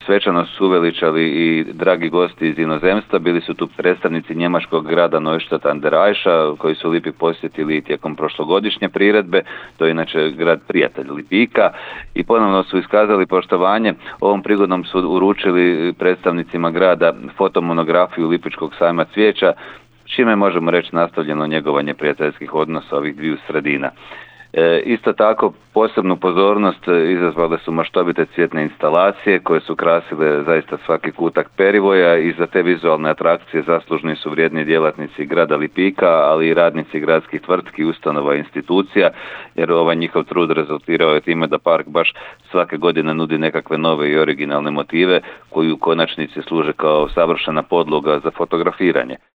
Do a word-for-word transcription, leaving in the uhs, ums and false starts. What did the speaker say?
svečano su uveličali i dragi gosti iz inozemstva. Bili su tu predstavnici njemačkog grada Neustadt an der Aiša koji su Lipik posjetili tijekom prošlogodišnje priredbe. To je inače grad prijatelj Lipika i ponovno su iskazali poštovanje. Ovom prigodom su uručili predstavnicima grada fotomonografiju Lipičkog sajma cvijeća, čime možemo reći nastavljeno njegovanje prijateljskih odnosa ovih dviju sredina. E, isto tako posebnu pozornost izazvale su maštovite cvjetne instalacije koje su krasile zaista svaki kutak Perivoja i za te vizualne atrakcije zaslužni su vrijedni djelatnici grada Lipika, ali i radnici gradskih tvrtki, ustanova i institucija, jer ovaj njihov trud rezultirao je time da park baš svake godine nudi nekakve nove i originalne motive koji u konačnici služe kao savršena podloga za fotografiranje.